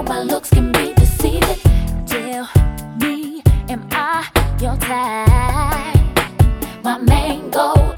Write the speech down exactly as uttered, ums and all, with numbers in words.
my looks can be deceiving. Tell me, am I your type? My main goal